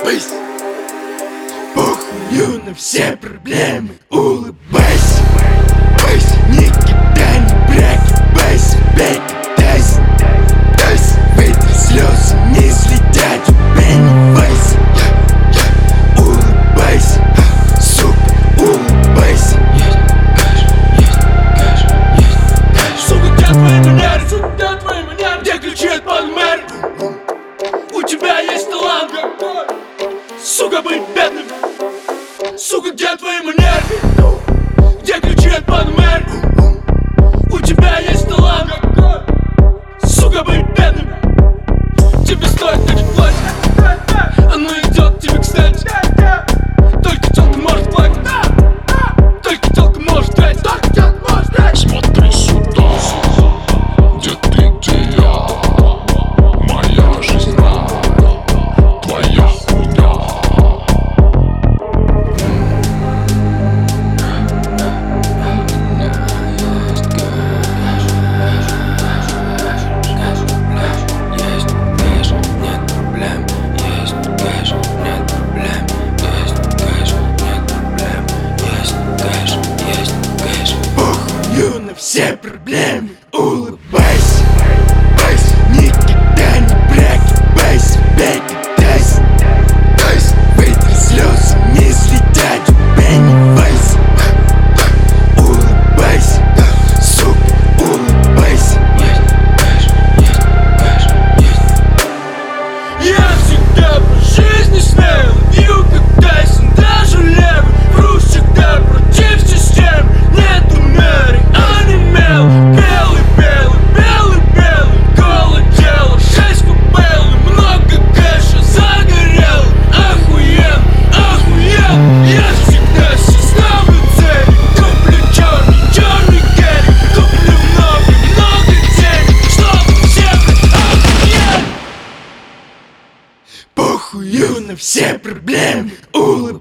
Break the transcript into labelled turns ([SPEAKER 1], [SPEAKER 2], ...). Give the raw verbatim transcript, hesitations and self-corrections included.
[SPEAKER 1] улыбайся. Похую на все проблемы, улыбайся. Улыбайся, не кидай, не прогибайся, опять кидайся. Кидайся, выйди слезы, не следят, пеннивайся. Улыбайся, сука, улыбайся.
[SPEAKER 2] Сука, где твои манеры? Сука, где твои манеры? Где ключи от Панамеры? У тебя есть талант, сука, быть бедным. Сука, где твои манеры? Где ключи от Панамеры? У тебя есть талант, сука, быть бедным. Тебе стоит ходить в платье, оно идет тебе кстати. Только тёлка может плакать, только тёлка может тратить, только тёлка может тратить.
[SPEAKER 3] Смотри сюда, где ты, где я. Моя жизнь рай, твоя хуйня.
[SPEAKER 1] Похую на все проблемы, улыбайся. Улыбайся, не кидай, не прогибайся, опять кидайся. Кидайся, выйди слезы, не следят, пеннивайся. Улыбайся, сука, улыбайся.
[SPEAKER 2] Я всегда по жизни смел, бью как Тайсон, даже левый. Вру всегда против систем, нету меры, онемел. Белый, белый, белый, белый, голое тело, шесть купел, много кэша, загорел. Охуен, охуен, я всегда себе ставлю цели. Куплю черный, черный керри, куплю много, много денег, чтобы всех охуеть.
[SPEAKER 1] Похую на все проблемы, улыбайся.